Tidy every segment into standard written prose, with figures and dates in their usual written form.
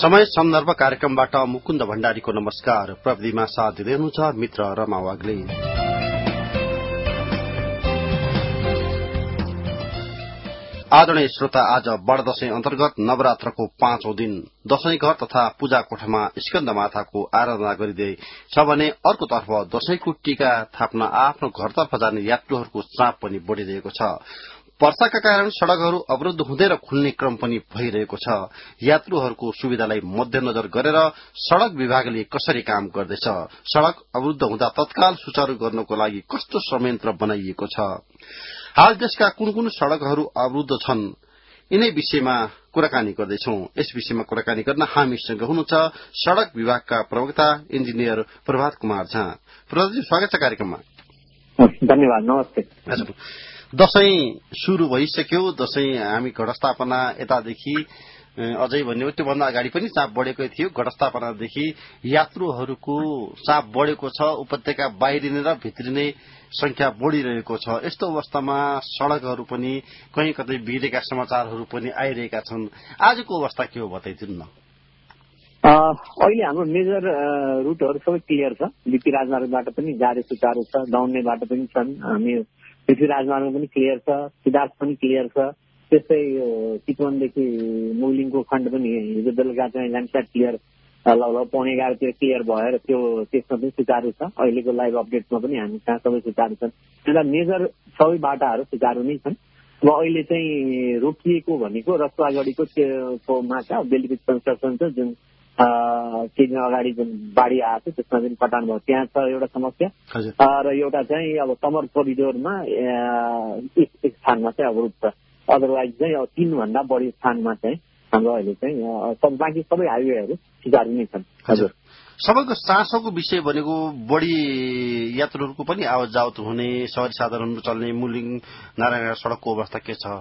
समय सन्दर्भ कार्यक्रमबाट मुकुन्द भण्डारीको नमस्कार। प्रविधिमा साथ दिँदै हुनुहुन्छ मित्र रमा वाग्ले। आदरणीय श्रोता, आज बडदशैं अन्तर्गत नवरात्रको 5औं दिन दशैं घर तथा पूजा कोठामा स्कन्द माताको आराधना गरिँदैछ भने अर्कोतर्फ दशैंको टीका थाप्न आफ्नो घरतर्फ जाने यात्रुहरूको चाप पनि बढ़िरहेको छ। वर्षाका कारण सड़कहरू अवरुद्ध हुँदै र खुल्ने क्रम पनि भइरहेको छ। यात्रुहरूको सुविधालाई मध्यनजर गरेर सड़क विभागले कसरी काम गर्दैछ, सड़क अवरुद्ध हुँदा तत्काल सुचारू गर्नको लागि कस्तो संयन्त्र बनाइएको छ, हाल देशका कुन कुन सड़कहरू अवरुद्ध छन्, यिनै विषयमा कुराकानी गर्दैछौं। यस विषयमा कुराकानी गर्न हामीसँग हुनुहुन्छ सड़क विभागका प्रवक्ता इन्जिनियर प्रभात कुमार झा। प्रभातजी, स्वागत छ कार्यक्रममा। धन्यवाद, नमस्ते। दशैं शुरू भइसक्यो। दशैं हामी घटस्थापना यतादेखि अझै भन्ने त्योभन्दा अगाडि पनि चाप बढ़ेकै थियो। घटस्थापनादेखि यात्रुहरूको चाप बढ़ेको छ। उपत्यका बाहिरिने र भित्रिने संख्या बढ़िरहेको छ। यस्तो अवस्थामा सड़कहरू पनि कहीँ कतै बिग्रेका समाचारहरू पनि आइरहेका छन्। आजको अवस्था के हो बताइदिनु न। अहिले हाम्रो मेजर रूटहरू सबै क्लियर छ। बीपी राजमार्गबाट पनि जारी सुचारू छ, दाउन्ने बाटो पनि छन्। हामी पृथ्वी राजमार्ग पनि क्लियर छ, सिद्धार्थ पनि क्लियर छ। त्यस्तै चितवनदेखि मुगलिङको खण्ड पनि हिजो बेलुका चाहिँ ल्यान्डस्लाइड क्लियर लगभग 11:30 क्लियर भएर त्यसमा पनि सुचारू छ। अहिलेको लाइभ अपडेटमा पनि हामी कहाँ सबै सुचारू छन्। त्यसमा मेजर सबै बाटाहरू सुचारू नै छन्। अब अहिले चाहिँ रोकिएको भनेको रसुवागढीको माछा बेलिपिट कन्स्ट्रक्सन छ, जुन केही दिन अगाडि जुन बाढी आएको थियो त्यसमा पनि कटान भयो, त्यहाँ छ एउटा समस्या। र एउटा चाहिँ अब समर कोरिडोरमा एक स्थानमा चाहिँ अवरुद्ध छ। अदरवाइज चाहिँ अब 3 भन्दा बढी स्थानमा चाहिँ हाम्रो अहिले चाहिँ बाँकी सबै हाइवेहरू सुचारू नै छन्। हजुर, सबैको चासोको विषय भनेको बढी यात्रुहरूको पनि आवत जावत हुने, सवारी साधनहरू चल्ने मुलिङ नारायण सड़कको अवस्था के छ?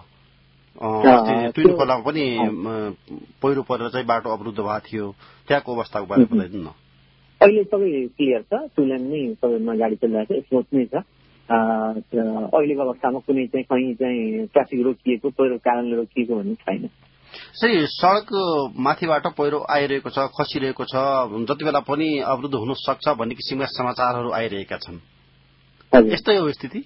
तुइन खोलामा पनि पहिरो परेर चाहिँ बाटो अवरुद्ध भएको थियो, त्यहाँको अवस्थाको बारेमा बताइदिनु न। अहिले सबै क्लियर छ, टुलेन नै सबैमा गाडी चलिरहेको छ, स्मुथ नै छ। अहिलेको अवस्थामा कुनै चाहिँ कहीँ चाहिँ ट्राफिक रोकिएको, पहिरो कारणले रोकिएको भन्ने छैन। सड़क माथिबाट पहिरो आइरहेको छ, खसिरहेको छ, जति बेला पनि अवरुद्ध हुन सक्छ भन्ने किसिमका समाचारहरू आइरहेका छन्। यस्तै हो स्थिति?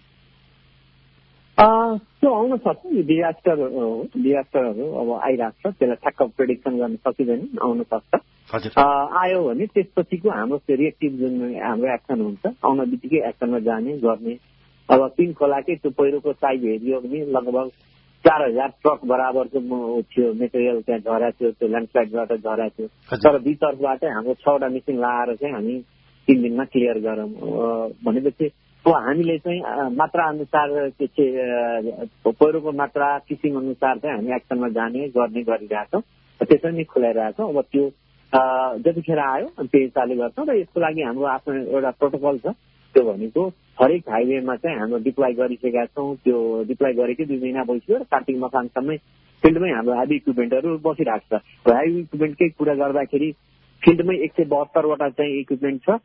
त्यो आउन सक्छ। डिजास्टरहरू अब आइरहेको छ, त्यसलाई ठ्याक्क प्रेडिक्सन गर्न सकिँदैन, आउन सक्छ। आयो भने त्यसपछिको हाम्रो रिएक्टिभ जुन हाम्रो एक्सन हुन्छ, आउन बित्तिकै एक्सनमा जाने गर्ने। अब 3 खोलाकै त्यो पहिरोको साइज हेरियो भने लगभग 4000 ट्रक बराबरको थियो मेटेरियल त्यहाँ झरेको थियो, त्यो ल्यान्डस्लाइडबाट झरेको थियो। तर दुई तर्फबाट हाम्रो 6वटा मिसिन लगाएर चाहिँ हामी 3 दिनमा क्लियर गरौँ भनेपछि हामीले चाहिँ मात्रा अनुसार पहिरोको मात्रा किसिम अनुसार चाहिँ हामी एक्सनमा जाने गर्ने गरिरहेछौँ, त्यसरी नै खुलाइरहेछौँ। अब त्यो जतिखेर आयो त्यही हिसाबले गर्छौँ। र यसको लागि हाम्रो आफ्नो एउटा प्रोटोकल छ, त्यो भनेको हरेक हाइवेमा चाहिँ हाम्रो डिप्लोय गरिसकेका छौँ। त्यो डिप्लोय गरेकै 2 महिना भइसक्यो र कार्तिक मसानसम्मै फिल्डमै हाम्रो हेभी इक्विपमेन्टहरू बसिरहेको छ। हेभी इक्विपमेन्टकै कुरा गर्दाखेरि फिल्डमै 172वटा चाहिँ इक्विपमेन्ट छ।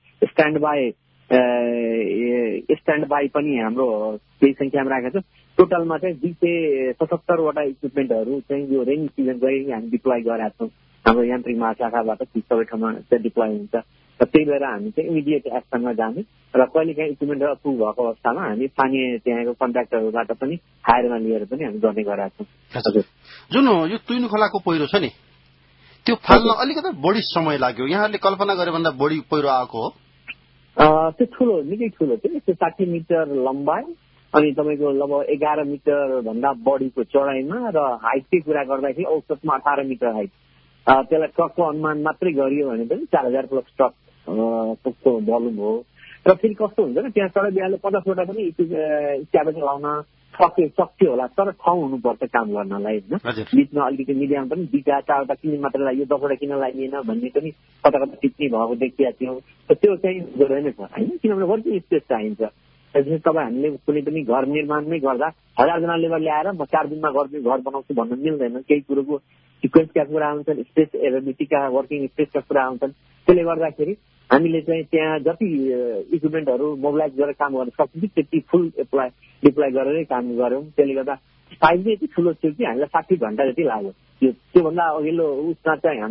स्ट्यान्ड बाई पनि हाम्रो केही सङ्ख्यामा राखेको छ। टोटलमा चाहिँ 277वटा इक्विपमेन्टहरू चाहिँ यो रेनी सिजनकै हामी डिप्लोय गरेका छौँ। हाम्रो यान्त्रिक महाशाखाबाट सबै ठाउँमा चाहिँ डिप्लोय हुन्छ। र त्यही भएर हामी चाहिँ इमिडिएट एक्सनमा जाने र कहिलेकाहीँ इक्विपमेन्ट अप्रुभ भएको अवस्थामा हामी स्थानीय त्यहाँको कन्ट्राक्टरबाट पनि हायरमा लिएर पनि हामी गर्ने गरेका छौँ। जुन यो तुइन खोलाको पहिरो छ नि, त्यो फाल्न अलिकति बढी समय लाग्यो, यहाँहरूले कल्पना गरे भन्दा बढी पहिरो आएको हो? त्यो ठुलो, निकै ठुलो थियो। त्यो 60 मिटर लम्बाइ अनि तपाईँको लगभग 11 मिटर भन्दा बढीको चौडाइमा र हाइटकै कुरा गर्दाखेरि औसतमा 18 मिटर हाइट। त्यसलाई ट्रकको अनुमान मात्रै गरियो भने पनि 4000 प्लस ट्रकको भोल्युम हो। र फेरि कस्तो हुन्छ न, त्यहाँ सडक बिहारले 50वटा पनि स्ट्याबेज लाउन सक्थ्यो होला, तर ठाउँ हुनुपर्छ काम गर्नलाई होइन। बिचमा अलिकति मिडियम पनि 2-4वटा किन मात्र लाग्यो, 10वटा किन लागिएन भन्ने पनि कता कता टिप्नी भएको देखिएको थियो। त्यो चाहिँ जरुरी नै छ होइन, किनभने वर्किङ स्पेस चाहिन्छ। त्यसपछि तपाईँ हामीले कुनै पनि घर निर्माणमै गर्दा 1000 जना लेबर ल्याएर म 4 दिनमा घर बनाउँछु भन्न मिल्दैन। केही कुरोको सिक्वेन्सका कुरा हुन्छन्, स्पेस एभाइलिटीका, वर्किङ स्पेसका कुरा हुन्छन्। त्यसले गर्दाखेरि हामीले चाहिँ त्यहाँ जति इक्विपमेन्टहरू मोबिलाइज गरेर काम गर्न सक्छौँ त्यति फुल डिप्लोय गरेरै काम गऱ्यौँ। त्यसले गर्दा साइज यति ठुलो थियो कि हामीलाई 60 घण्टा जति लाग्यो। त्योभन्दा अघिल्लो उसमा चाहिँ हाम्रो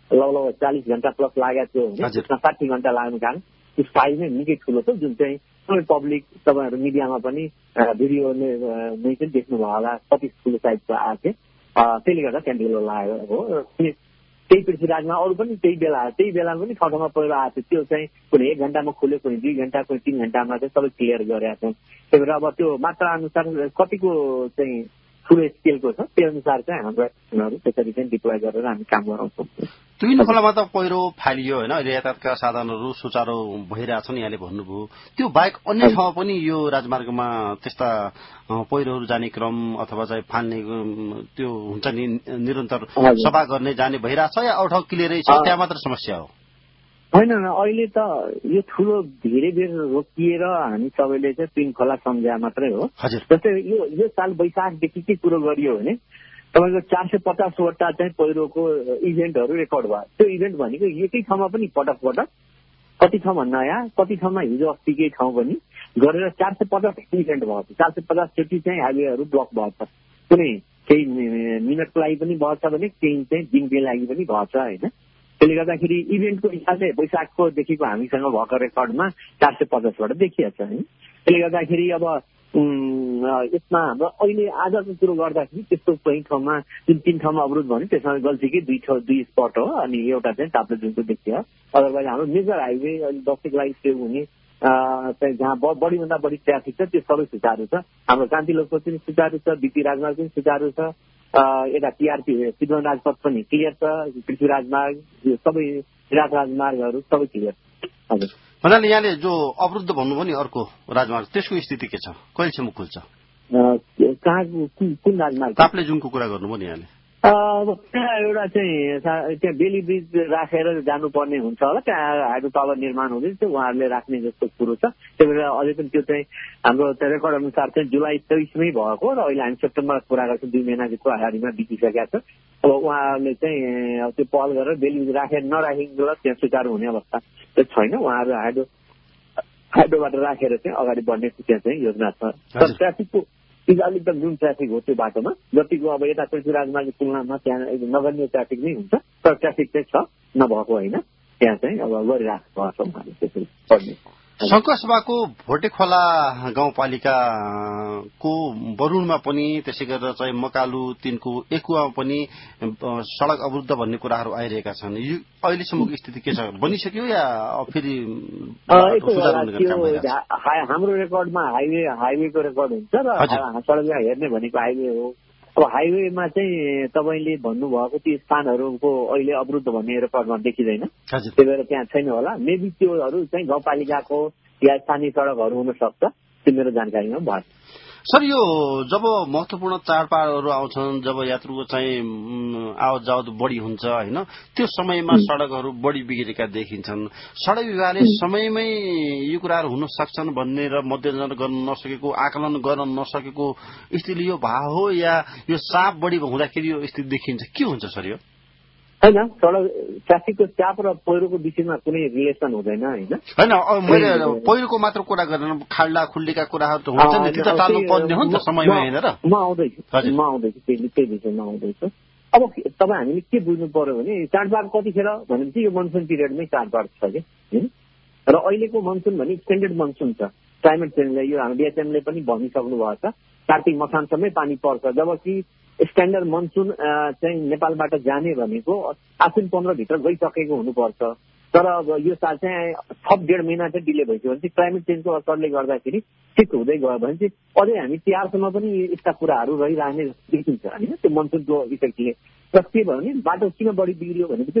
लगभग 40 घण्टा प्लस लागेको थियो भने त्यसमा 60 घण्टा लाग्नु कारण त्यो साइज नै निकै ठुलो छ, जुन चाहिँ सबै पब्लिक तपाईँहरू मिडियामा पनि भिडियोले नै चाहिँ देख्नुभयो होला, कति ठुलो साइजको आएको थियो। त्यसले गर्दा त्यहाँ ढिलो लागेको हो। त्यही पृथ्वीराजमा अरू पनि त्यही बेला पनि ठाउँमा पहिरो आएको थियो, त्यो चाहिँ कुनै 1 घण्टामा खुल्यो, कुनै 2 घण्टा, कुनै 3 घण्टामा चाहिँ सबै क्लियर गरेका छौँ। त्यही भएर अब त्यो मात्रा अनुसार कतिको चाहिँ ठुलो स्केलको छ त्यो अनुसार चाहिँ हाम्रो एक्सनहरू त्यसरी चाहिँ डिप्लोय गरेर हामी काम गराउँछौँ। तुइन खोलामा त पहिरो फालियो होइन, अहिले यातायातका साधनहरू सुचारू भइरहेछन् यहाँले भन्नुभयो। त्यो बाहेक अन्य ठाउँमा पनि यो राजमार्गमा त्यस्ता पहिरोहरू जाने क्रम अथवा चाहिँ फाल्ने त्यो हुन्छ नि निरन्तर सफा गर्ने जाने भइरहेछ या अरू ठाउँ क्लियरै छ, त्यहाँ मात्र समस्या हो? होइन, अहिले त यो ठुलो धेरै बेर रोकिएर हामी सबैले चाहिँ तुइन खोला सम्झ्या मात्रै हो। जस्तै यो साल वैशाखदेखि के कुरो गरियो भने तपाईँको 450वटा चाहिँ पहिरोको इभेन्टहरू रेकर्ड भयो। त्यो इभेन्ट भनेको एकै ठाउँमा पनि पटक कति ठाउँमा नयाँ, कति ठाउँमा हिजो अस्तिकै ठाउँ पनि गरेर 450 इभेन्ट भएको छ। 450 चोटि चाहिँ हाइवेहरू ब्लक भएको छ। कुनै केही मिनटको लागि पनि भएको छ भने केही चाहिँ दिनको लागि पनि भएको छ होइन। त्यसले गर्दाखेरि इभेन्टको हिसाबले वैशाखकोदेखिको हामीसँग भएको रेकर्डमा 450बाट देखिएको छ होइन। त्यसले गर्दाखेरि अब यसमा हाम्रो अहिले आजको कुरो गर्दाखेरि त्यस्तो कहीँ ठाउँमा जुन 3 ठाउँमा अवरोध भन्यो त्यसमा गल्तीकै 2 स्पट हो, अनि एउटा चाहिँ ताप्लेजुङको देखियो। अदरवाइज हाम्रो मेजर हाइवे अनि दक्षिणको लागि सेभ हुने चाहिँ जहाँ बढीभन्दा बढी ट्राफिक छ त्यो सबै सुचारू छ। हाम्रो कान्तिलोकको पनि सुचारू छ, बिपी राजमार्ग पनि सुचारू छ, यता टिआरपी चितवन राजपथ पनि क्लियर छ, पृथ्वी राजमार्ग यो सबै किराँत राजमार्गहरू सबै क्लियर छ। हजुर भन्नाले यहाँले जो अवरुद्ध भन्नुभयो नि अर्को राजमार्ग त्यसको स्थिति के छ, कहिलेसम्म खुल्छ? कहाँ कुन राजमार्ग? ताप्लेजुङको कुरा गर्नुभयो नि यहाँले। त्यहाँ एउटा चाहिँ त्यहाँ बेली ब्रिज राखेर जानुपर्ने हुन्छ होला, त्यहाँ हाइड्रो पावर निर्माण हुँदैछ, उहाँहरूले राख्ने जस्तो कुरो छ। त्यही भएर अझै पनि त्यो चाहिँ हाम्रो रेकर्ड अनुसार चाहिँ जुलाई 23मै भएको र अहिले हामी सेप्टेम्बर कुरा गर्छौँ, 2 महिनाको अगाडिमा बितिसकेका छ। अब उहाँहरूले चाहिँ त्यो पहल गरेर बेली ब्रिज राखेर नराखेको त्यहाँ सुचारू हुने अवस्था चाहिँ छैन। उहाँहरू हाइड्रोबाट राखेर चाहिँ अगाडि बढ्ने त्यहाँ चाहिँ योजना छ। तर ट्राफिकको अलिक त जुन ट्राफिक हो त्यो बाटोमा जतिको अब यता पृथ्वी राजमार्गको तुलनामा त्यहाँ नगर्ने ट्राफिक नै हुन्छ, तर ट्राफिक चाहिँ छ, नभएको होइन। त्यहाँ चाहिँ अब गरिराख्नु छ त्यसरी पढ्ने। शङ्करसभाको भोटे खोला गाउँपालिकाको बरुणमा पनि त्यसै गरेर चाहिँ मकालु 3को एकुवामा पनि सड़क अवरुद्ध भन्ने कुराहरू आइरहेका छन्। यो अहिलेसम्मको स्थिति के छ, बनिसक्यो या फेरि हाम्रो रेकर्डमा हाइवेको रेकर्ड हुन्छ र सड़क हेर्ने भनेको हाइवे हो। अब हाइवेमा चाहिँ तपाईँले भन्नुभएको ती स्थानहरूको अहिले अवरुद्ध भन्ने रेकर्डमा देखिँदैन, त्यही भएर त्यहाँ छैन होला। मेबी त्योहरू चाहिँ गाउँपालिकाको या स्थानीय सड़कहरू हुन सक्छ, त्यो मेरो जानकारीमा भयो। सर, यो जब महत्वपूर्ण चाडबाडहरू आउँछन्, जब यात्रुको चाहिँ आवत जावत बढी हुन्छ होइन, त्यो समयमा सड़कहरू बढी बिग्रेका देखिन्छन्। सड़क विभागले समयमै यो कुराहरू हुन सक्छन् भन्ने र मध्यनजर गर्न नसकेको, आकलन गर्न नसकेको स्थिति यो भए हो या यो चाप बढी हुँदाखेरि यो स्थिति देखिन्छ, के हुन्छ सर? यो होइन, सड़क ट्राफिकको चाप र पहिरोको बिचमा कुनै रिलेसन हुँदैन होइन। मैले पहिरोको मात्र कुरा गरेन, खाल्डा खुल्डीका कुराहरू त हुन्छ नि, त्यो त टाल्नु पर्ने हो नि त समयमा हेरेर। म आउँदैछु त्यही विषयमा आउँदैछु। अब तपाईँ हामीले के बुझ्नु पर्यो भने चाडबाड कतिखेर भनेपछि यो मनसुन पिरियडमै चाडबाड छ कि, र अहिलेको मनसुन भने एक्सटेन्डेड मनसुन छ। क्लाइमेट चेन्जले यो हाम्रो डिएचएमले पनि भनिसक्नु भएको छ, कार्तिक मसानसम्मै पानी पर्छ, जबकि स्ट्यान्डर्ड मनसुन चाहिँ नेपालबाट जाने भनेको आश्विन 15 भित्र गइसकेको हुनुपर्छ। तर अब यो साल चाहिँ थप 1.5 महिना चाहिँ डिले भइसक्यो भने चाहिँ क्लाइमेट चेन्जको असरले गर्दाखेरि शिफ्ट हुँदै गयो भने चाहिँ अझै हामी तिहारसम्म पनि यस्ता कुराहरू रहिरहने देखिन्छ होइन, त्यो मनसुनको इफेक्टले। र के भयो भने बाटो किन बढी बिग्रियो भनेपछि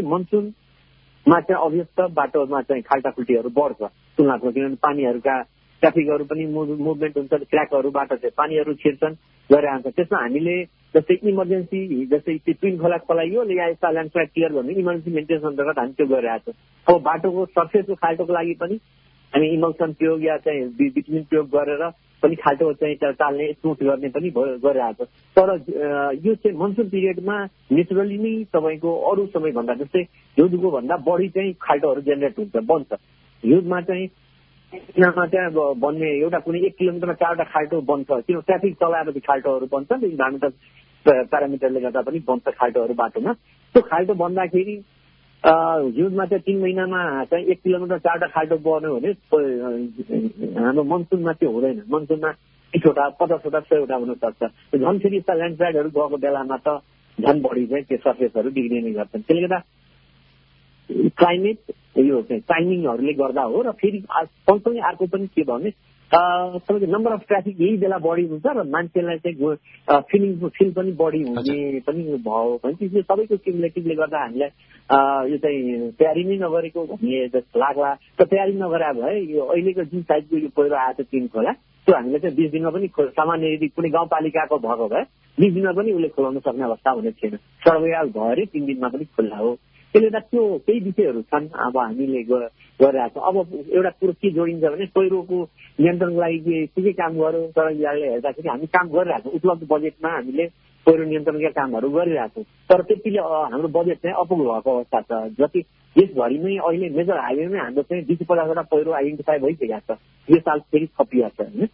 मनसुनमा चाहिँ अभियस्त बाटोमा चाहिँ खाल्टाखुल्टीहरू बढ्छ तुलनात्मक, किनभने पानीहरूका ट्राफिकहरू पनि मुभमेन्ट हुन्छ, ट्र्याकहरूबाट चाहिँ पानीहरू छिर्छन् गरेर आउँछ। त्यसमा हामीले जस्तै इमर्जेन्सी जस्तै त्यो ट्विन खोलाको लागि हो या यस्ता ल्यान्डस्लाइड क्लियर भन्ने इमर्जेन्सी मेन्टेनेन्स अन्तर्गत हामी त्यो गरिरहेको छौँ। अब बाटोको सर्फेसको खाल्टोको लागि पनि हामी इमल्सन प्रयोग या चाहिँ बिटुमिन प्रयोग गरेर पनि खाल्टो चाहिँ टाल्ने स्मुथ गर्ने पनि गरिरहेको छ। तर यो चाहिँ मनसुन पिरियडमा नेचुरली नै तपाईँको अरू समयभन्दा जस्तै हिउँदको भन्दा बढी चाहिँ खाल्टोहरू जेनेरेट हुन्छ, बन्छ। हिउँदमा चाहिँ त्यहाँ बन्ने एउटा कुनै 1 किलोमिटरमा 4वटा खाल्टो बन्छ, किन ट्राफिक चलाएर खाल्टोहरू बन्छ, इन्भाइरोमेन्टल प्यारामिटरले गर्दा पनि बन्छ खाल्टोहरू बाटोमा। त्यो खाल्टो बन्दाखेरि हिउँदमा चाहिँ 3 महिनामा चाहिँ 1 किलोमिटर 4वटा खाल्टो पर्ने भने हाम्रो मनसुनमा त्यो हुँदैन। मनसुनमा 30वटा 50वटा 100वटा हुन सक्छ। झन् फेरि यस्ता ल्यान्डस्लाइडहरू गएको बेलामा त झन् बढी चाहिँ त्यो सर्फेसहरू बिग्रिने गर्छन्। त्यसले गर्दा क्लाइमेट यो चाहिँ टाइमिङहरूले गर्दा हो। र फेरि सँगसँगै अर्को पनि के भने तपाईँको नम्बर अफ ट्राफिक यही बेला बढी हुन्छ र मान्छेलाई चाहिँ फिल पनि बढी हुने पनि भयो भने यो सबैको क्युमुलेटिभले गर्दा हामीलाई यो चाहिँ तयारी नै नगरेको भन्ने जस्तो लाग्ला। र तयारी नगरे भए यो अहिलेको जुन साइजको यो पहिरो आएको छ 3 खोला त्यो हामीले चाहिँ 20 दिनमा पनि सामान्य यदि कुनै गाउँपालिकाको भएको भए 20 दिनमा पनि उसले खोलाउन सक्ने अवस्था हुने थिएन। सर्वयाल भएर 3 दिनमा पनि खुल्ला हो। त्यसले गर्दा त्यो केही विषयहरू छन् अब हामीले गरिरहेको छौँ। अब एउटा कुरो के जोडिन्छ भने पहिरोको नियन्त्रणको लागि के काम गर्यो तर यहाँले हेर्दाखेरि हामी काम गरिरहेको छौँ। उपलब्ध बजेटमा हामीले पहिरो नियन्त्रणका कामहरू गरिरहेको छौँ। तर त्यतिले हाम्रो बजेट चाहिँ अपुग भएको अवस्था छ। जति देशभरिमै अहिले मेजर हाइवेमै हाम्रो चाहिँ 250वटा पहिरो आइडेन्टिफाई भइसकेको छ। यो साल फेरि थपिएको छ होइन।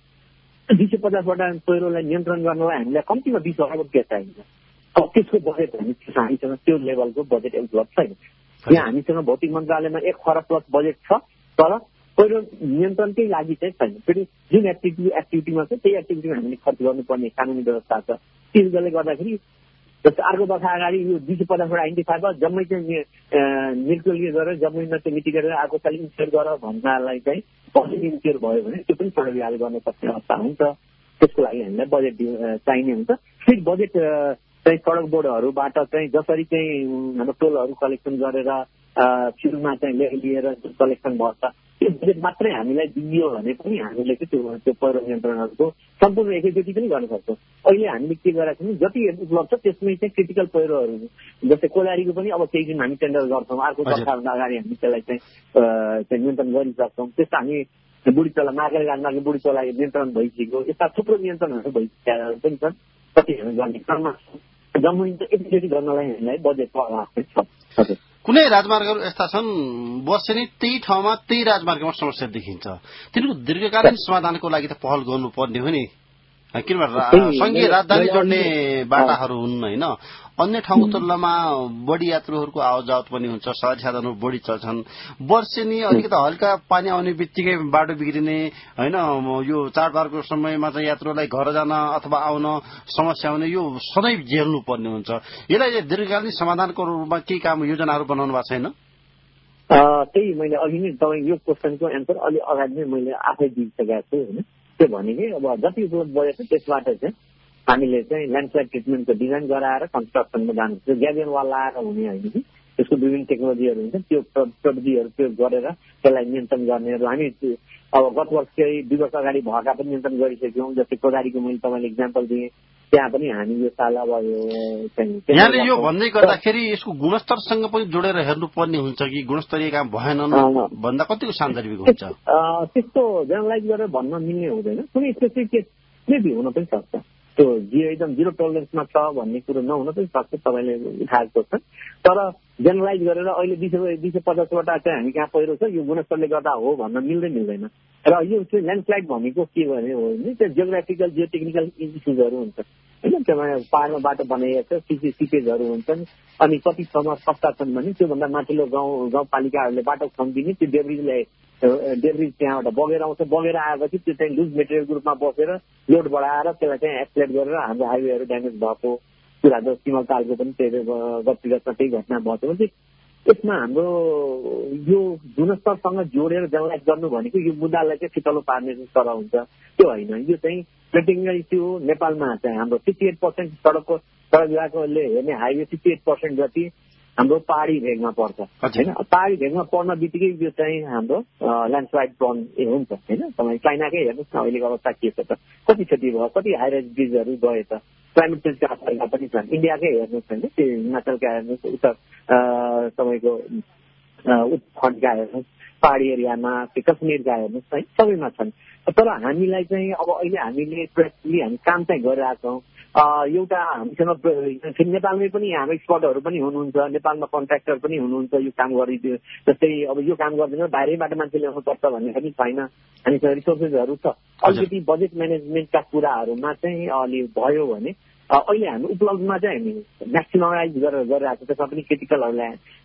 250वटा पहिरोलाई नियन्त्रण गर्नलाई हामीलाई कम्तीमा 20 अरब रुपियाँ चाहिन्छ। अब त्यसको बजेट हामीसँग त्यो लेभलको बजेट उपलब्ध छैन। यहाँ हामीसँग भौतिक मन्त्रालयमा 1 खरब प्लस बजेट छ तर पहिरो नियन्त्रणकै लागि चाहिँ छैन। फेरि जुन एक्टिभिटीमा छ त्यही एक्टिभिटीमा हामीले खर्च गर्नुपर्ने कानुनी व्यवस्था छ। त्यसले गर्दाखेरि जस्तो अर्को वर्ष अगाडि यो 250वटा आइडेन्टिफाई भयो जम्मै चाहिँ निर्क्युलियर गरेर जम्मैमा चाहिँ मिटिगेट गरेर अर्को साल इन्स्योर गर भन्नालाई चाहिँ पछि इन्स्योर भयो भने त्यो पनि सर्वव्याल गर्न सक्ने अवस्था हुन्छ। त्यसको लागि हामीलाई बजेट चाहिने हुन्छ। फेरि बजेट चाहिँ सडक बोर्डहरूबाट चाहिँ जसरी चाहिँ हाम्रो टोलहरू कलेक्सन गरेर फिल्डमा चाहिँ लिएर कलेक्सन भन्छ त्यो बजेट मात्रै हामीलाई दिइयो भने पनि हामीले चाहिँ त्यो पहिरो नियन्त्रणहरूको सम्पूर्ण एकैचोटि पनि गर्न सक्छौँ। अहिले हामीले के गरेका छौँ जति उपलब्ध छ त्यसमै चाहिँ क्रिटिकल पहिरोहरू जस्तै कोलारीको पनि अब केही दिन हामी टेन्डर गर्छौँ। अर्को वर्षभन्दा अगाडि हामी त्यसलाई चाहिँ नियन्त्रण गरिसक्छौँ। त्यस्तो हामी बुढी चोला मार्केट घाटमा बुढी चोला नियन्त्रण भइसक्यो। यस्ता थुप्रो नियन्त्रणहरू भइसकेका पनि छन्। कति हामी गर्ने क्रममा जम्मै एकचोटि गर्नलाई हामीलाई बजेटको अभाव छ। कुनै राजमार्गहरू यस्ता छन् वर्षेनी त्यही ठाउँमा त्यही राजमार्गमा समस्या देखिन्छ तिनीहरूको दीर्घकालीन समाधानको लागि त पहल गर्नुपर्ने हो नि। किनभने सँगै राजधानी जोड्ने बाटाहरू हुन् होइन। अन्य ठाउँको तुलनामा बढी यात्रुहरूको आवजावत पनि हुन्छ। सवारी साधनहरू बढी चल्छन्। वर्षेनी अलिकति हल्का पानी आउने बित्तिकै बाटो बिग्रिने होइन। यो चाडबाडको समयमा चाहिँ यात्रुलाई घर जान अथवा आउन समस्या हुने यो सधैँ झेल्नु पर्ने हुन्छ। यसलाई दीर्घकालीन समाधानको रूपमा केही काम योजनाहरू बनाउनु भएको छैन? त्यही मैले अघि नै तपाईँ यो क्वेसनको एन्सर अलि अगाडि नै मैले आफै दिइसकेको छु होइन। त्यो भनेकै अब जति उपलब्ध बजेट छ त्यसबाट चाहिँ हामीले चाहिँ ल्यान्डस्लाइड ट्रिटमेन्टको डिजाइन गराएर कन्स्ट्रक्सनमा जानुपर्छ। ग्याबियन वाल लाएर हुने होइन कि त्यसको विभिन्न टेक्नोलोजीहरू हुन्छ त्यो प्रविधिहरू प्रयोग गरेर त्यसलाई नियन्त्रण गर्नेहरू हामी अब गत वर्ष केही 2 वर्ष अगाडि भएका पनि नियन्त्रण गरिसक्यौँ। जस्तै कोदारीको मैले तपाईँले इक्जाम्पल दिएँ त्यहाँ पनि हामी यो साल अब यहाँले यो भन्दै गर्दाखेरि यसको गुणस्तरसँग पनि जोडेर हेर्नुपर्ने हुन्छ कि गुणस्तरीय काम भएनन् भन्दा कतिको सान्दर्भिक हुन्छ? त्यस्तो जेनरलाइज गरेर भन्न मिल्ने हुँदैन। कुनै स्पेसिफिक केस मेबी हुन पनि सक्छ। त्यो एकदम 0 टलरेन्समा छ भन्ने कुरो नहुन पनि सक्छ तपाईँले उठाएको छ। तर जेनरलाइज गरेर अहिले 250वटा चाहिँ हामी कहाँ पहिरो छ यो गुणस्तरले गर्दा हो भन्न मिल्दैन। र यो चाहिँ ल्यान्डस्लाइड भनेको के भने हो भने त्यो जियोग्राफिकल जियो टेक्निकल इस्युजहरू हुन्छ होइन। त्यसमा पाहाडमा बाटो बनाइएको छ सिपेजहरू हुन्छन् अनि कति ठाउँमा सस्ता छन् भने त्योभन्दा माथिल्लो गाउँपालिकाहरूले बाटो खनिदिने त्यो डेब्रिज त्यहाँबाट बगेर आउँछ। बगेर आएपछि त्यो चाहिँ लुज मेटेरियलको रूपमा बसेर लोड बढाएर त्यसलाई चाहिँ एक्सप्लेट गरेर हाम्रो हाइवेहरू ड्यामेज भएको कुरा जो सिमल तालको पनि गतिगतमा त्यही घटना भएको भने यसमा हाम्रो यो गुणस्तरसँग जोडेर जेनरलाइज गर्नु भनेको यो मुद्दालाई चाहिँ फितलो पार्ने तर हुन्छ त्यो होइन। यो चाहिँ टेक्निकल इस्यु हो। नेपालमा चाहिँ हाम्रो 58% सडक विभागले हेर्ने हाइवे 58% जति हाम्रो पहाडी भेगमा पर्छ होइन। पहाडी भेगमा पर्न बित्तिकै यो चाहिँ हाम्रो ल्यान्डस्लाइड प्रोन हुन्छ होइन। तपाईँ चाइनाकै हेर्नुहोस् न अहिलेको अवस्था के छ त कति क्षति भयो कति हाइराइज ब्रिजहरू गए त। क्लाइमेट चेन्जका असरका पनि छन्। इन्डियाकै हेर्नुहोस् होइन त्यो हिमाचलका हेर्नुहोस् उता तपाईँको उत्तराखण्डका हेर्नुहोस् पहाडी एरियामा कश्मीरका हेर्नुहोस् है सबैमा छन्। तर हामीलाई चाहिँ अब अहिले हामीले हामी काम चाहिँ गरिरहेका छौँ। एउटा हामीसँग फेरि नेपालमै पनि हाम्रो एक्सपर्टहरू पनि हुनुहुन्छ। नेपालमा कन्ट्र्याक्टर पनि हुनुहुन्छ यो काम गरिदियो। जस्तै अब यो काम गरिदिनु बाहिरैबाट मान्छे ल्याउनुपर्छ भन्ने पनि छैन। हामीसँग रिसोर्सेसहरू छ। अलिकति बजेट म्यानेजमेन्टका कुराहरूमा चाहिँ अलि भयो भने अहिले हामी उपलब्धमा चाहिँ हामी म्याक्सिमलाइज गरेर गरिरहेको छ। त्यसमा पनि क्रिटिकलहरूलाई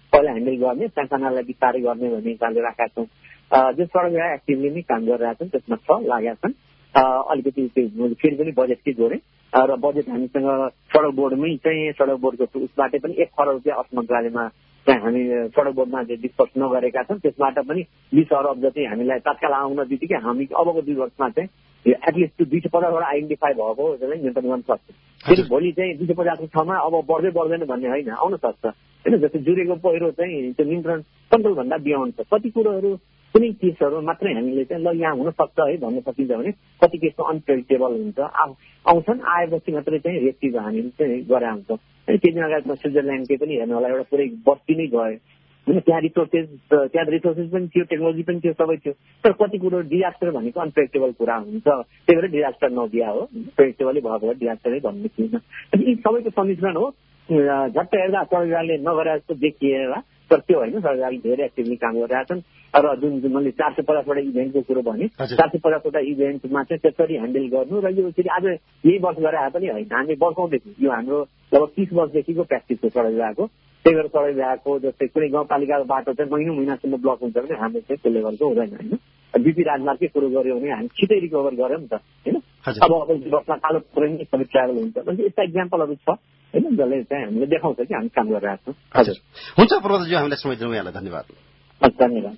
पहिला ह्यान्डल गर्ने, सानसानालाई बिस्तारै गर्ने भन्ने हिसाबले राखेका छौँ। जो सडक व्यवहार एक्टिभली नै काम गरिरहेका छन् त्यसमा लागेका छन्। अलिकति फेरि पनि बजेटकै जोडेँ र बजेट हामीसँग सडक बोर्डमै चाहिँ सडक बोर्डको उसबाटै पनि 1 करोड रुपियाँ अर्थ मन्त्रालयमा चाहिँ हामी सडक बोर्डमा डिस्कस नगरेका छौँ। त्यसबाट पनि 20 अरब जति हामीलाई तत्काल आउन बित्तिकै हामी अबको 2 वर्षमा चाहिँ एटलिस्ट त्यो 250 आइडेन्टिफाई भएको चाहिँ नियन्त्रण गर्न सक्छौँ। फेरि भोलि चाहिँ 250 को ठाउँमा अब बढ्दैन भन्ने होइन, आउन सक्छ होइन। जस्तै जुरेको पहिरो चाहिँ त्यो नियन्त्रण कन्ट्रोलभन्दा बियोन्ड छ। कति कुरोहरू कुनै केसहरू मात्रै हामीले चाहिँ ल यहाँ हुन सक्छ है भन्न सकिन्छ भने कति केसमा अनप्रेडिक्टेबल हुन्छ, आउँछन् आएपछि मात्रै चाहिँ रिएक्टिभ हामीले चाहिँ गरे हुन्छौँ। केही दिन अगाडि स्विजरल्यान्डकै पनि हेर्नु होला, एउटा पुरै बस्ती नै गयो होइन। त्यहाँ रिसोर्सेस पनि थियो, टेक्नोलोजी पनि थियो, सबै थियो। तर कति कुरो डिजास्टर भनेको अनप्रेडिक्टेबल कुरा हुन्छ, त्यही भएर डिजास्टर नदिया हो। प्रेडिक्टेबलै भएको भए डिजास्टरै भन्ने थिएन। यी सबैको सम्मिश्रण हो। झट्ट हेर्दा सरकारले नगरे जस्तो देखिएला, तर त्यो होइन। सरकारले धेरै एक्टिभली काम गरिरहेका छन् र जुन मैले 450वटा इभेन्टको कुरो भने 450वटा इभेन्टमा चाहिँ त्यसरी ह्यान्डल गर्नु र यो फेरि आज यही वर्ष गरे पनि होइन, हामी वर्षौँदेखि यो हाम्रो लगभग 30 वर्षदेखिको प्र्याक्टिस हो सडक विभागको। त्यही भएर सडक विभागको जस्तै कुनै गाउँपालिकाको बाटो चाहिँ महिनासम्म ब्लक हुन्छ भने हाम्रो चाहिँ त्यो लेभलको हुँदैन होइन। बिपी राजमार्गकै कुरो गऱ्यो भने हामी छिटै रिकभर गऱ्यौँ नि त होइन। अब वर्षमा कालो पुरै सबै ट्राभल हुन्छ भने यस्ता इक्जाम्पलहरू छ होइन, जसले चाहिँ हामीले देखाउँछ कि हामी काम गरिरहेको छौँ। हजुर हुन्छ प्रबन्धकज्यू, हामीलाई समय दिनु यहाँलाई धन्यवाद। धन्यवाद।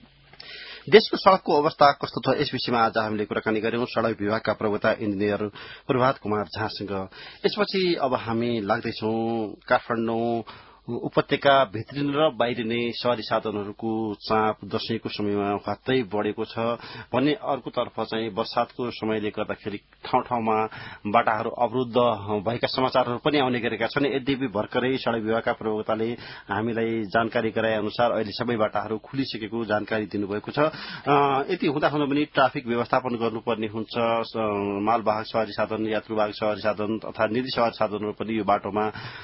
देशको सड़कको अवस्था कस्तो छ यस विषयमा आज हामीले कुराकानी गर्यौं सड़क विभागका प्रवक्ता इन्जिनियर प्रभात कुमार झासँग। यसपछि अब हामी लाग्दैछौं काठमाडौँ उपत्यका भित्रिने र बाहिरिने शहरी साधनहरूको चाप दशैंको समयमा हत्तै बढेको छ भने अर्कोतर्फ चाहिँ वर्षातको समयले गर्दाखेरि ठाउँ ठाउँमा बाटाहरू अवरुद्ध भएका समाचारहरू पनि आउने गरेका छन्। यद्यपि भर्खरै सड़क विभागका प्रवक्ताले हामीलाई जानकारी गराए अनुसार अहिले सबै बाटाहरू खुलिसकेको जानकारी दिनुभएको छ। यति हुँदाहुँदा पनि ट्राफिक व्यवस्थापन गर्नुपर्ने हुन्छ। मालवाहक शहरी साधन, यात्रुवाहक शहरी साधन तथा निजी शहरी साधनहरू पनि यो बाटोमा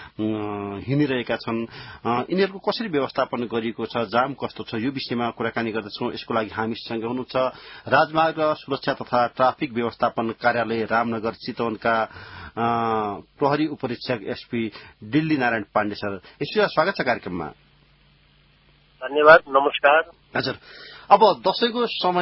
हिँडिरहेका छन्। यिनीहरूको कसरी व्यवस्थापन गरिएको छ, जाम कस्तो छ, यो विषयमा कुराकानी गर्दछौं। यसको लागि हामीसँग हुनुहुन्छ राजमार्ग सुरक्षा तथा ट्राफिक व्यवस्थापन कार्यालय रामनगर चितवनका प्रहरी उपरीक्षक एसपी दिल्ली नारायण पाण्डे सर। यसो स्वागत छ कार्यक्रममा। धन्यवाद, नमस्कार। हजुर, अब दशैंको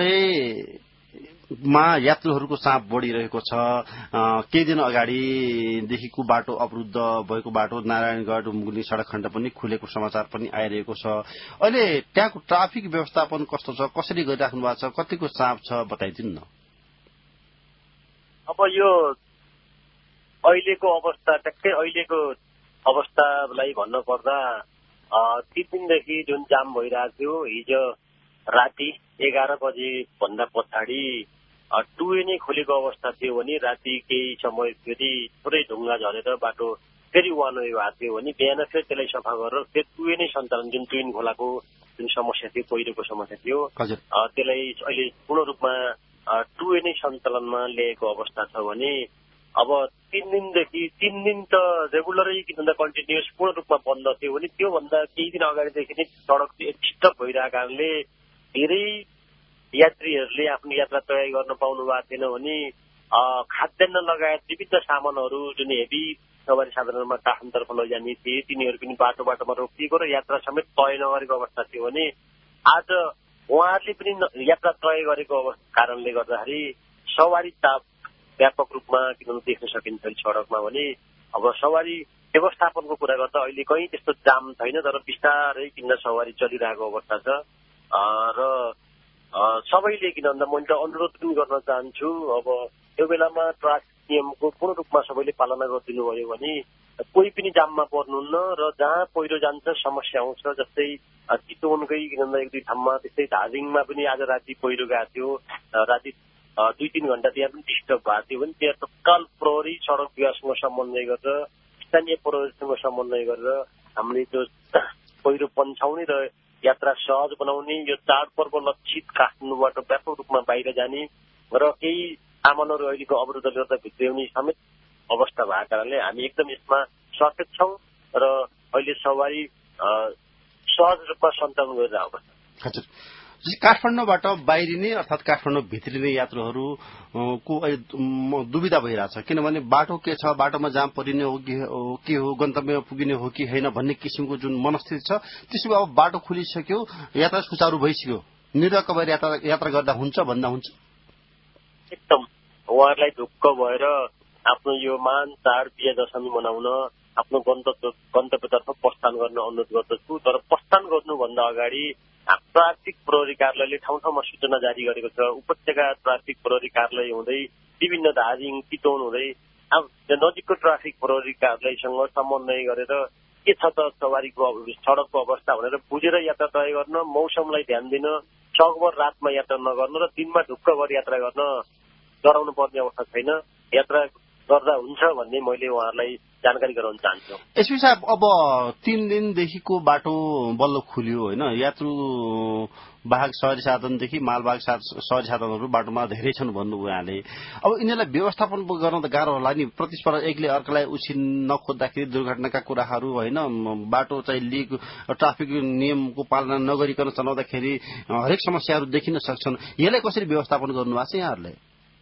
समयमा यात्रुहरूको चाप बढ़िरहेको छ। केही दिन अगाडिदेखिको बाटो अवरुद्ध भएको बाटो नारायणगढ मुगली सड़क खण्ड पनि खुलेको समाचार पनि आइरहेको छ। अहिले त्यहाँको ट्राफिक व्यवस्थापन कस्तो छ, कसरी गरिराख्नु भएको छ, कतिको चाप छ बताइदिनु न। अब यो अहिलेको अवस्था ट्याक्कै अहिलेको अवस्थालाई भन्नुपर्दा 3 दिनदेखि जुन जाम भइरहेको थियो, हिजो राति 11 बजे भन्दा पछाडि 2 नै खोलेको अवस्था थियो भने राति केही समय फेरि पुरै ढुङ्गा झरेर बाटो फेरि 1 वे भएको थियो भने बिहान फेरि त्यसलाई सफा गरेर फेरि 2 नै सञ्चालन, जुन ट्विन खोलाको जुन समस्या थियो, पहिरोको समस्या थियो, त्यसलाई अहिले पूर्ण रूपमा 2 वे नै सञ्चालनमा ल्याएको अवस्था छ भने अब 3 दिनदेखि 3 दिन त रेगुलरै किन भन्दा कन्टिन्युअस पूर्ण रूपमा बन्द थियो भने त्योभन्दा केही दिन अगाडिदेखि नै सड़क डिस्टर्ब भइरहेको कारणले धेरै यात्रीहरूले आफ्नो यात्रा तय गर्न पाउनु भएको थिएन भने खाद्यान्न लगायत विविध सामानहरू जुन हेभी सवारी साधनहरूमा काठमाडौँतर्फ लैजाने थिए तिनीहरू पनि बाटोमा रोकिएको र यात्रा समेत तय नगरेको अवस्था थियो भने आज उहाँहरूले पनि यात्रा तय गरेको कारणले गर्दाखेरि सवारी चाप व्यापक रूपमा किन देख्न सकिन्छ सड़कमा भने अब सवारी व्यवस्थापनको कुरा गर्दा अहिले कहीँ त्यस्तो जाम छैन, तर बिस्तारै किन सवारी चलिरहेको अवस्था छ। र सबैले किन भन्दा मैले त अनुरोध पनि गर्न चाहन्छु, अब यो बेलामा ट्राफिक नियमको पूर्ण रूपमा सबैले पालना गरिदिनु भयो भने कोही पनि जाममा पर्नुहुन्न र जहाँ पहिरो जान्छ समस्या आउँछ। जस्तै चितवनकै किन भन्दा 1-2 ठाउँमा, त्यस्तै धादिङमा पनि आज राति पहिरो गएको थियो, राति 2-3 घण्टा त्यहाँ पनि डिस्टर्ब भएको थियो भने त्यहाँ तत्काल प्रहरी सड़क विभागसँग समन्वय गरेर स्थानीय प्रहरीसँग समन्वय गरेर हामीले त्यो पहिरो पन्छाउने र यात्रा सहज बनाउने, यो चाडपर्व लक्षित काठमाडौँबाट व्यापक रूपमा बाहिर जाने र केही सामानहरू अहिलेको अवरोधले गर्दा भित्र्याउने समेत अवस्था भएको कारणले हामी एकदम यसमा सचेत छौं र अहिले सवारी सहज रूपमा सञ्चालन गरिरहेको छ। काठमाडौँबाट बाहिरिने अर्थात काठमाडौँ भित्रिने यात्रुहरूको दुविधा भइरहेछ, किनभने बाटो के छ, बाटोमा जाम परिने हो के हो, गन्तव्यमा पुगिने हो कि होइन भन्ने किसिमको जुन मनस्थिति छ, त्यसो अब बाटो खुलिसक्यो, यात्रा सुचारू भइसक्यो, निर्धक्क भएर यात्रा गर्दा हुन्छ भन्दा हुन्छ। एकदम उहाँहरूलाई ढुक्क भएर आफ्नो यो मान चाड विजय दशमी मनाउन आफ्नो गन्तव्यतर्फ प्रस्थान गर्न अनुरोध गर्दछु। तर प्रस्थान गर्नुभन्दा अगाडि ट्राफिक प्रहरी कार्यालयले ठाउँ ठाउँमा सूचना जारी गरेको छ। उपत्यका ट्राफिक प्रहरी कार्यालय हुँदै विभिन्न धादिङ चितवन हुँदै नजिकको ट्राफिक प्रहरी कार्यालयसँग समन्वय गरेर के छ त सवारीको सड़कको अवस्था भनेर बुझेर यात्रा तय गर्न, मौसमलाई ध्यान दिन, सकभर रातमा यात्रा नगर्न र दिनमा ढुक्क भएर यात्रा गर्न डराउनु पर्ने अवस्था छैन। यात्रा गर्दा हुन्छ भन्ने मैले उहाँहरूलाई जानकारी गराउन चाहन्छु। एसपी साहब, अब 3 दिनदेखिको बाटो बल्ल खुल्यो होइन, यात्रु वाहक सवारी साधनदेखि मालवाहक सवारी साधनहरू बाटोमा धेरै छन् भन्नुभयो यहाँले। अब यिनीहरूलाई व्यवस्थापन गर्न त गाह्रो होला नि, प्रतिस्पर्धा एकले अर्कालाई उछिन नखोज्दाखेरि दुर्घटनाका कुराहरू होइन, बाटो चाहिँ लिक, ट्राफिक नियमको पालना नगरिकन चलाउँदाखेरि हरेक समस्याहरू देखिन सक्छन्। यसलाई कसरी व्यवस्थापन गर्नुभएको छ यहाँहरूले?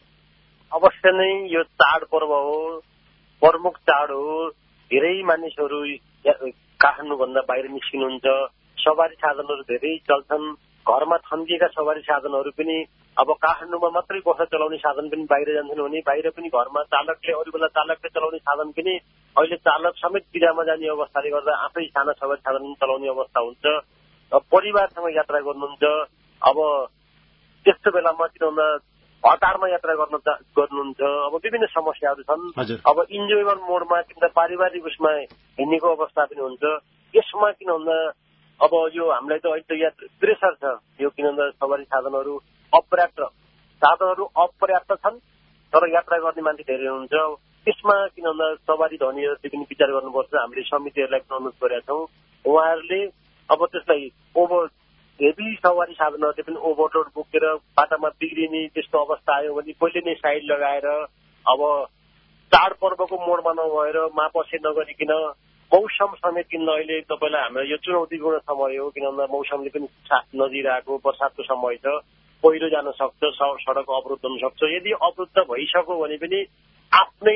अवश्य नै यो चाडपर्व हो, प्रमुख चाड हो। धेरै मानिसहरू काठमाडौँभन्दा बाहिर निस्किनुहुन्छ, सवारी साधनहरू धेरै चल्छन्। घरमा थन्किएका सवारी साधनहरू पनि अब काठमाडौँमा मात्रै बसेर चलाउने साधन पनि बाहिर जान्छन् भने बाहिर पनि घरमा चालकले अरू बेला चालकले चलाउने साधन पनि अहिले चालक समेत बिदामा जाने अवस्थाले गर्दा आफै साना सवारी साधन चलाउने अवस्था हुन्छ। परिवारसँग यात्रा गर्नुहुन्छ, अब त्यस्तो बेलामा किनभने हतारमा यात्रा गर्नुहुन्छ, अब विभिन्न समस्याहरू छन्। अब इन्जोयमेन्ट मोडमा किन पारिवारिक उसमा हिँड्नेको अवस्था पनि हुन्छ। यसमा किन भन्दा अब यो हामीलाई त अहिले त प्रेसर छ, यो किन भन्दा सवारी साधनहरू अपर्याप्त छन्, तर यात्रा गर्ने मान्छे धेरै हुनुहुन्छ। त्यसमा किन भन्दा सवारी धनीहरूले पनि विचार गर्नुपर्छ। हामीले समितिहरूलाई पनि अनुरोध गरेका छौँ, उहाँहरूले अब त्यसलाई हेभी सवारी साधनहरूले पनि ओभरलोड बोकेर बाटामा बिग्रिने त्यस्तो अवस्था आयो भने पहिले नै साइड लगाएर अब चाडपर्वको मोडमा नभएर मापसे नगरिकन मौसम समेत किन अहिले तपाईँलाई हाम्रो यो चुनौतीपूर्ण समय हो, किन भन्दा मौसमले पनि साथ नदिइरहेको बर्सातको समय छ, पहिरो जान सक्छ, सडक अवरुद्ध हुन सक्छ। यदि अवरुद्ध भइसक्यो भने पनि आफ्नै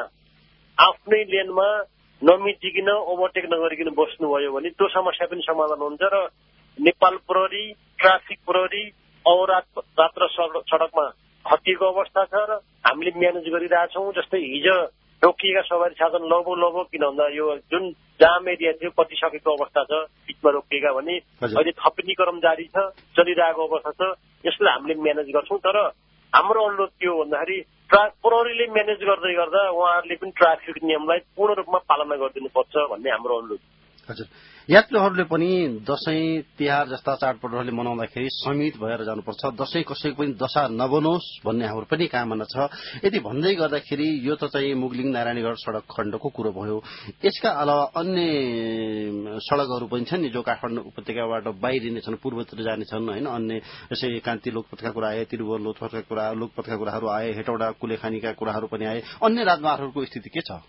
लेनमा नमिचिकन ओभरटेक नगरिकन बस्नुभयो भने त्यो समस्या पनि समाधान हुन्छ। र नेपाल प्रहरी, ट्राफिक प्रहरी अहोरात्र सडकमा खटिएको अवस्था छ र हामीले म्यानेज गरिरहेछौँ। जस्तै हिजो रोकिएका सवारी साधन लगभग किन भन्दा यो जुन जाम एरिया थियो कटिसकेको अवस्था छ, बिचमा रोकिएका भने अहिले थपिने क्रम जारी छ, चलिरहेको अवस्था छ। यसलाई हामीले म्यानेज गर्छौँ। तर हाम्रो अनुरोध के हो भन्दाखेरि प्रहरीले म्यानेज गर्दै गर्दा उहाँहरूले पनि ट्राफिक नियमलाई पूर्ण रूपमा पालना गरिदिनुपर्छ भन्ने हाम्रो अनुरोध। हजुर, यात्रुहरूले पनि दशैं तिहार जस्ता चाडपर्वहरूले मनाउँदाखेरि समित भएर जानुपर्छ, दशैं कसैको पनि दशा नबनोस् भन्ने हाम्रो पनि कामना छ। यदि भन्दै गर्दाखेरि यो त चाहिँ मुगलिङ नारायणगढ सड़क खण्डको कुरो भयो। यसका अलावा अन्य सड़कहरू पनि छन् नि जो काठमाडौँ उपत्यकाबाट बाहिरिने छन्, पूर्वतिर जाने छन् होइन। अन्य जस्तै कान्ति लोकपथका कुरा आए, त्रिभुवन लोकपथका कुराहरू आए, हेटौडा कुलेखानीका कुराहरू पनि आए। अन्य राजमार्गहरूको स्थिति के छ?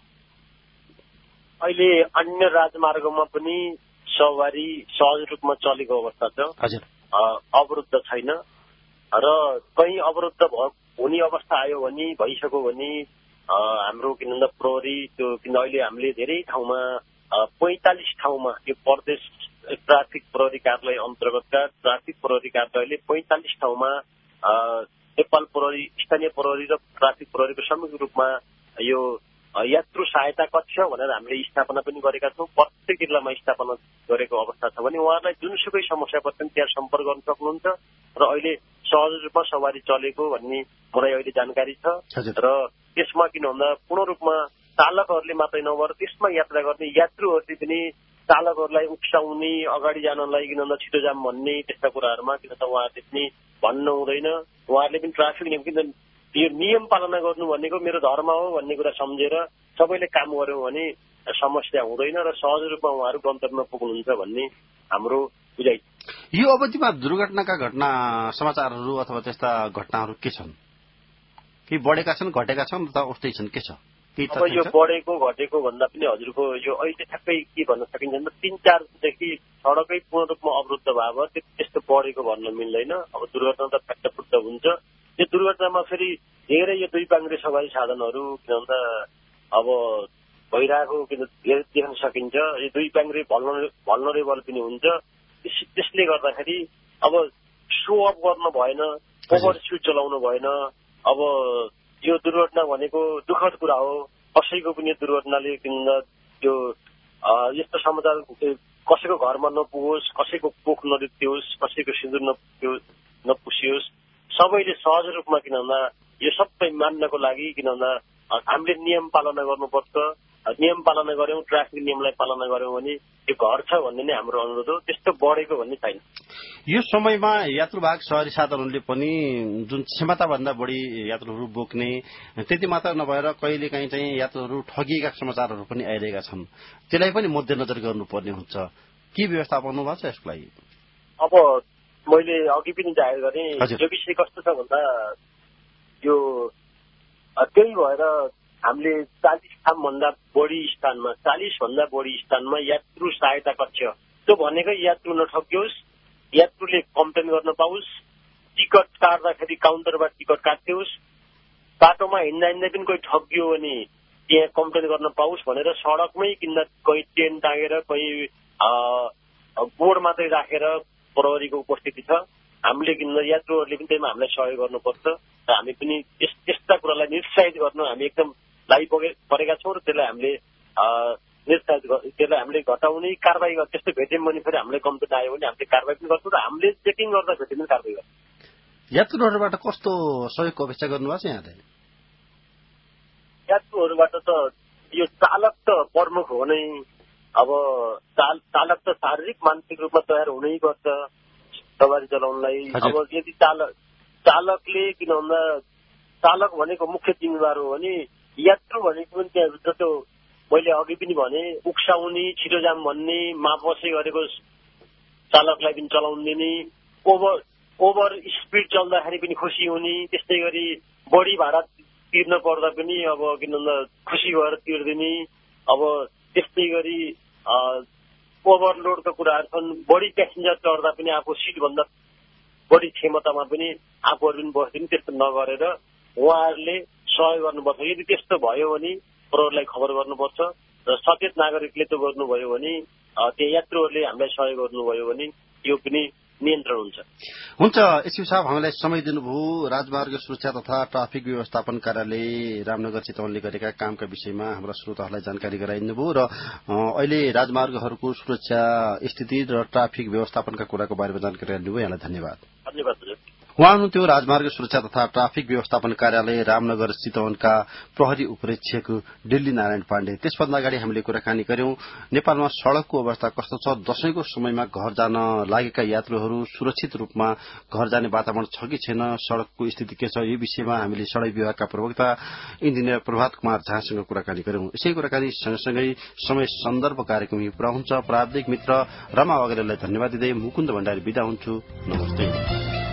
अहिले अन्य राजमार्गमा पनि सवारी सहज रूपमा चलेको अवस्था छ। हजुर, अवरुद्ध छैन र कहीँ अवरुद्ध हुने अवस्था आयो भने भइसक्यो भने हाम्रो किन भन्दा प्रहरी त्यो किन अहिले हामीले धेरै ठाउँमा 45 ठाउँमा यो प्रदेश ट्राफिक प्रहरी कार्यालय अन्तर्गतका ट्राफिक प्रहरी कार्यालयले 45 ठाउँमा नेपाल प्रहरी, स्थानीय प्रहरी र ट्राफिक प्रहरीको संयुक्त रूपमा यो यात्रु सहायता कक्ष भनेर हामीले स्थापना पनि गरेका छौँ। प्रत्येक जिल्लामा स्थापना गरेको अवस्था छ भने उहाँहरूलाई जुनसुकै समस्या पर्छ त्यहाँ सम्पर्क गर्न सक्नुहुन्छ र अहिले सहज रूपमा सवारी चलेको भन्ने मलाई अहिले जानकारी छ। र त्यसमा किन भन्दा पूर्ण रूपमा चालकहरूले मात्रै नभएर त्यसमा यात्रा गर्ने यात्रुहरूले पनि चालकहरूलाई उक्साउने, अगाडि जानलाई किन भन्दा छिटो जाम भन्ने त्यस्ता कुराहरूमा किन त उहाँहरूले पनि भन्नु हुँदैन। उहाँहरूले पनि ट्राफिक नियम किन यो नियम पालना गर्नु भनेको मेरो धर्म हो भन्ने कुरा सम्झेर सबैले काम गर्यो भने समस्या हुँदैन र सहज रूपमा उहाँहरू गन्तव्यमा पुग्नुहुन्छ भन्ने हाम्रो बुझाइ। यो अवधिमा दुर्घटनाका घटना समाचारहरू अथवा त्यस्ता घटनाहरू के छन्? कि बढेका छन्, घटेका छन्, अथवा उस्तै छन्, के छ? अब यो बढेको घटेको भन्दा पनि हजुरको यो अहिले ठ्याक्कै के भन्न सकिन्छ भने 3-4 देखि सडकै पूर्ण रूपमा अवरुद्ध भए त्यस्तो बढेको भन्न मिल्दैन। अब दुर्घटना त फ्याक्टफुट्ट हुन्छ। यो दुर्घटनामा फेरि धेरै यो दुई पाङ्ग्रे सवारी साधनहरू किन भन्दा अब भइरहेको धेरै देख्न सकिन्छ। यो दुई पाङ्ग्रे भल्नरेबल पनि हुन्छ। त्यसले गर्दाखेरि अब सो अफ गर्न भएन, ओभर स्पिड चलाउनु भएन। अब यो दुर्घटना भनेको दुःखद कुरा हो। कसैको पनि दुर्घटनाले किन त्यो यस्तो समाचार कसैको घरमा नपुगोस्, कसैको कोख नरित्योस्, कसैको सिन्दुर नपुसियोस्। सबैले सहज रूपमा किन भन्दा यो सबै मान्नको लागि किन भन्दा हामीले नियम पालना गर्नुपर्छ। नियम पालना गर्यौं, ट्राफिक नियमलाई पालना गर्यौं भने यो घट्छ भन्ने नै हाम्रो अनुरोध हो। त्यस्तो बढेको भन्ने छैन। यो समयमा यात्रुवाहक सवारी साधनहरूले पनि जुन क्षमताभन्दा बढी यात्रुहरू बोक्ने, त्यति मात्र नभएर कहिलेकाहीँ चाहिँ यात्रुहरू ठगिएका समाचारहरू पनि आइरहेका छन्। त्यसलाई पनि मध्यनजर गर्नुपर्ने हुन्छ। के व्यवस्था गर्नु भएको छ यसको लागि? अब मैले अघि पनि जाहेर गरेँ, यो विषय कस्तो छ भन्दा यो त्यही भएर हामीले 40 भन्दा बढी स्थानमा यात्रु सहायता कक्ष, त्यो भनेकै यात्रु नठगियोस्, यात्रुले कम्प्लेन गर्न पाओस्, टिकट काट्दाखेरि काउन्टरबाट टिकट काट्योस्, बाटोमा हिँड्दा पनि कोही ठगियो भने त्यहाँ कम्प्लेन गर्न पाओस् भनेर सडकमै किन कोही टेन्ट टाँगेर कोही बोर्ड मात्रै राखेर प्रहरीको उपस्थिति छ। हामीले किन यात्रुहरूले पनि त्यसमा हामीलाई सहयोग गर्नुपर्छ र हामी पनि त्यस्ता कुरालाई निरुत्साहित गर्न हामी एकदम लागिपरेका छौँ र त्यसलाई हामीले घटाउने कारवाही गर्छ। त्यस्तो भेट्यौँ भने फेरि हामीलाई कम्प्लेन आयो भने हामीले कारवाही पनि गर्छौँ र हामीले चेकिङ गर्दा भेट्यौँ भने कारवाही गर्छौँ। यात्रुहरूबाट कस्तो सहयोगको अपेक्षा गर्नुभएको छ यहाँले? यात्रुहरूबाट त यो चालक त प्रमुख हो नै। अब चालक त शारीरिक मानसिक रूपमा तयार हुनै पर्छ सवारी चलाउनलाई। अब यदि चालकले किन भन्दा चालक भनेको मुख्य जिम्मेवार हो भने यात्रु भनेको पनि त्यहाँभित्र त्यो मैले अघि पनि भने उक्साउने, छिटो जाम भन्ने, मापबसै गरेको चालकलाई पनि चलाउन दिने, ओभर स्पिड चल्दाखेरि पनि खुसी हुने, त्यस्तै गरी बढी भाडा तिर्न पर्दा पनि अब किन भन्दा खुसी भएर तिर्दिने। अब त्यस्तै गरी ओभरलोडका कुराहरू छन्, बढी प्यासेन्जर चढ्दा पनि आफू सिटभन्दा बढी क्षमतामा पनि आफूहरू पनि बस्दिने। त्यस्तो नगरेर उहाँहरूले सहयोग गर्नुपर्छ। यदि त्यस्तो भयो भने प्रहरीलाई खबर गर्नुपर्छ र सचेत नागरिकले त्यो गर्नुभयो भने त्यो यात्रुहरूले हामीलाई सहयोग गर्नुभयो भने यो पनि नियन्त्रण हुन्छ। एसपी साहब, हामीलाई समय दिनुभयो। राजमार्ग सुरक्षा तथा ट्राफिक व्यवस्थापन कार्यालय रामनगर चितवनले गरेका कामका विषयमा हाम्रा श्रोताहरूलाई जानकारी गराइदिनुभयो र अहिले राजमार्गहरूको सुरक्षा स्थिति र ट्राफिक व्यवस्थापनका कुराको बारेमा जानकारी दिनुभयो। यहाँलाई धन्यवाद। उहाँ हुनुहुन्थ्यो राजमार्ग सुरक्षा तथा ट्राफिक व्यवस्थापन कार्यालय रामनगर चितवनका प्रहरी उपरीक्षक दिल्ली नारायण पाण्डे। त्यसभन्दा अगाडि हामीले कुराकानी गर्यौं नेपालमा सड़कको अवस्था कस्तो छ, दशैंको समयमा घर जान लागेका यात्रुहरू सुरक्षित रूपमा घर जाने वातावरण छ कि छैन, सड़कको स्थिति के छ, यो विषयमा हामीले सड़क विभागका प्रवक्ता इन्जिनियर प्रभात कुमार झासँग कुराकानी गर्यौं। यसै कुराकानी सँगसँगै समय सन्दर्भ कार्यक्रम पुरा हुन्छ। प्राविधिक मित्र रमा अग्रवाललाई धन्यवाद दिँदै मुकुन्द भण्डारी बिदा हुन्छु। नमस्ते।